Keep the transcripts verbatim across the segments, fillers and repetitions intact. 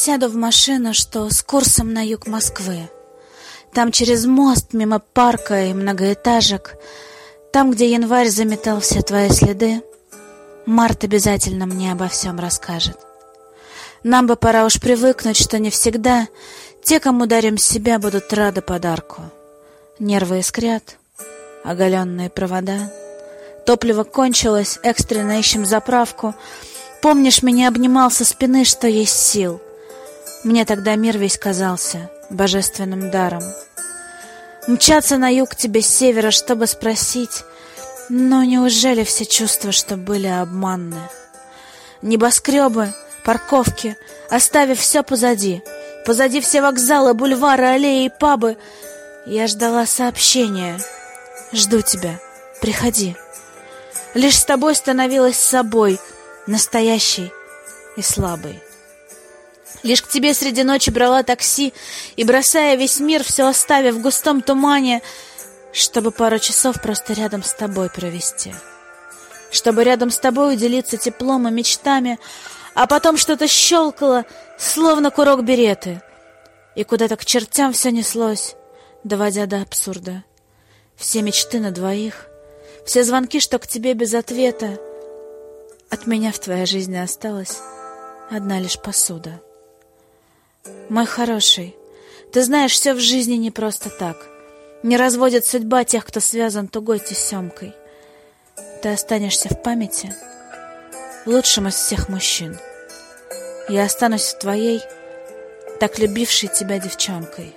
сяду в машину, что с курсом на юг Москвы. Там через мост, мимо парка и многоэтажек, там, где январь заметал все твои следы, март обязательно мне обо всем расскажет. Нам бы пора уж привыкнуть, что не всегда те, кому дарим себя, будут рады подарку. Нервы искрят, оголенные провода. Топливо кончилось, экстренно ищем заправку. Помнишь, меня обнимал со спины, что есть сил. Мне тогда мир весь казался божественным даром. Мчаться на юг тебе с севера, чтобы спросить, но неужели все чувства, что были, обманны? Небоскребы, парковки, оставив все позади, позади все вокзалы, бульвары, аллеи и пабы, я ждала сообщения. Жду тебя, приходи. Лишь с тобой становилась собой, настоящей и слабой. Лишь к тебе среди ночи брала такси и, бросая весь мир, все оставив в густом тумане, чтобы пару часов просто рядом с тобой провести. Чтобы рядом с тобой уделиться теплом и мечтами, а потом что-то щелкало, словно курок береты, и куда-то к чертям все неслось, доводя до абсурда. Все мечты на двоих, все звонки, что к тебе без ответа. От меня в твоей жизни осталась одна лишь посуда. Мой хороший, ты знаешь, все в жизни не просто так. Не разводит судьба тех, кто связан тугой тесемкой. Ты останешься в памяти лучшим из всех мужчин. Я останусь в твоей, так любившей тебя девчонкой.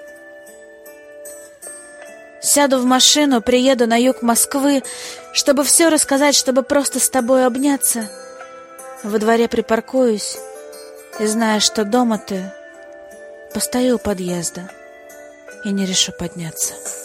Сяду в машину, приеду на юг Москвы, чтобы все рассказать, чтобы просто с тобой обняться. Во дворе припаркуюсь и, зная, что дома ты, постою у подъезда и не решу подняться.